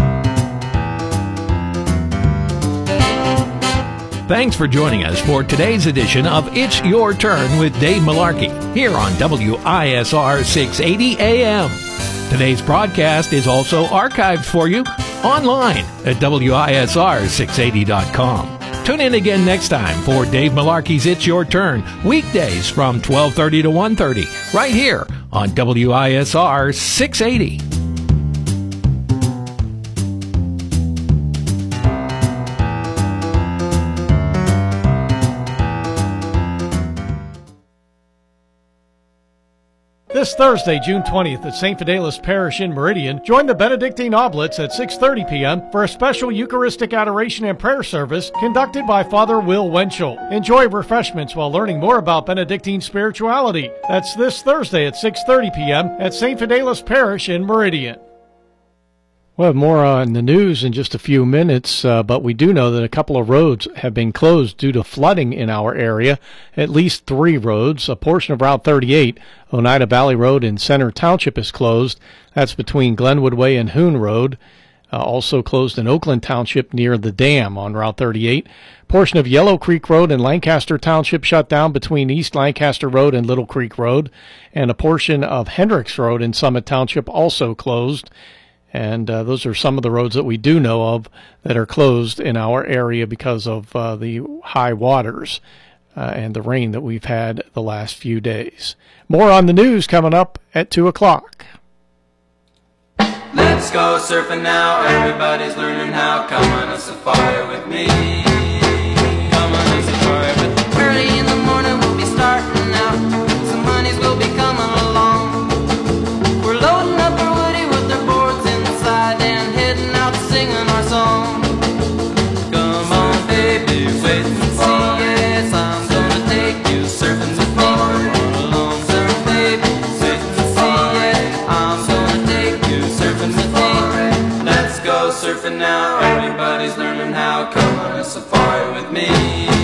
Thanks for joining us for today's edition of It's Your Turn with Dave Malarkey here on W I S R six eighty A M. Today's broadcast is also archived for you online at W I S R six eighty dot com. Tune in again next time for Dave Malarkey's It's Your Turn, weekdays from twelve thirty to one thirty, right here on W I S R six eighty. This Thursday, June twentieth, at Saint Fidelis Parish in Meridian, join the Benedictine Oblates at six thirty p.m. for a special Eucharistic adoration and prayer service conducted by Father Will Wenchel. Enjoy refreshments while learning more about Benedictine spirituality. That's this Thursday at six thirty p.m. at Saint Fidelis Parish in Meridian. We'll have more on the news in just a few minutes, uh, but we do know that a couple of roads have been closed due to flooding in our area. At least three roads. A portion of Route thirty-eight, Oneida Valley Road in Center Township, is closed. That's between Glenwood Way and Hoon Road. Uh, also closed in Oakland Township near the dam on Route thirty-eight. Portion of Yellow Creek Road in Lancaster Township shut down between East Lancaster Road and Little Creek Road. And a portion of Hendricks Road in Summit Township also closed. And uh, those are some of the roads that we do know of that are closed in our area because of uh, the high waters uh, and the rain that we've had the last few days. More on the news coming up at two o'clock. Let's go surfing now. Everybody's learning how. Come on a safari with me. Come on a safari with me. Early in the morning we'll be starting out. Some honeys will be coming along. We're loading up our woody with our boards inside and heading out singing our song. Come on baby, wait and see. Yes, I'm gonna take you surfing with me. Come along surf baby, wait and see. Yes, I'm gonna take you surfing with me. Let's go surfing now. Everybody's learning how. Come on a safari with me.